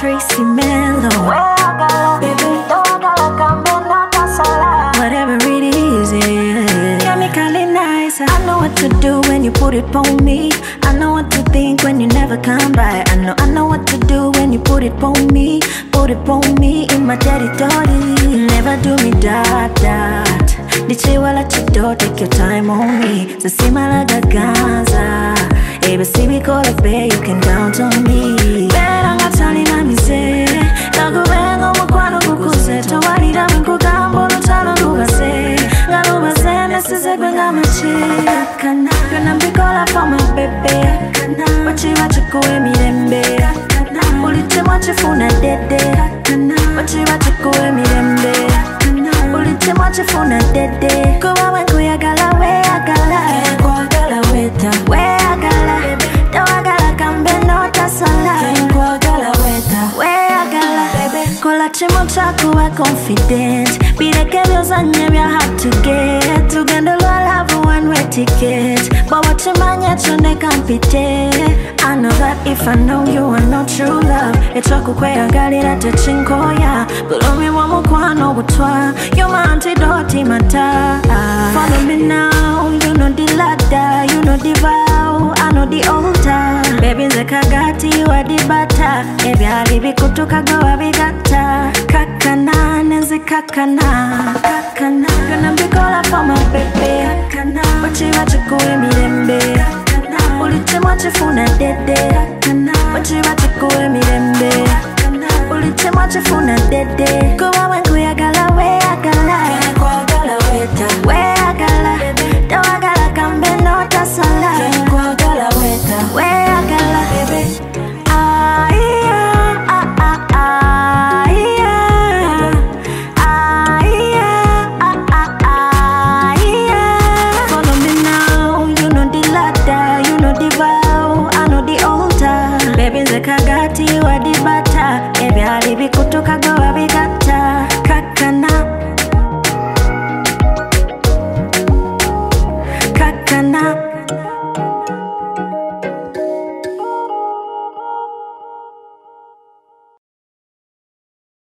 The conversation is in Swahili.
Tracy Mello. Whatever it is, yeah. Chemically nice. I know what to do when you put it on me. I know what to think when you never come by. I know what to do when you put it on me. Put it on me in my territory. Never do me that. Diche wala chido, take your time on me. Sasima la gaganza. ABC we call it pay, you can count on me. Better nga tali na mise. Nagubenga mukwano kukuse. Tawalira winkugambo lutalo lubase. Nga lubase nesize kwenga machi. Gonna be call for my baby. Wachi kuwe mirembe. Uliche mwachi funa dede. Wachi kuwe mirembe. Uliche mwachi funa dede. Kuwa wengu ya gala we agala. Kwa gala weta we agala. Tawagala kambe nota sala. Kwa gala weta we agala. Kola chimo chako wa confident. Bireke vyozanye vya hard to get. Tugendo lwa love one way ticket. But what you man yet chonde kampite. I know that if I know you are not true love. Echoku kwe agali la techinko ya. Bulumi wa mukwano butwa. You my antidote mata. Follow me now, you know the ladder. You know the vow, I know the altar. Baby nze kagati wa di bata. Ebi alibi kutuka gawa bigata. Kakana, neze kakana. Gonna be call for my baby. Wachi kuwe mirembe. Uliche mwachi funa dede. Wachi kuwe mirembe. Uliche mwachi funa dede. Kuwa wengu ya gala we agala. Kwa gala weta we agala. Tawagala kambe nota sala. Kwa gala weta we agala. Follow me now, you know the ladder, you know the vow, I know the altar. Baby nze kagati wa di bata. Ebi alibi kutuka gawa bigata. Kakana.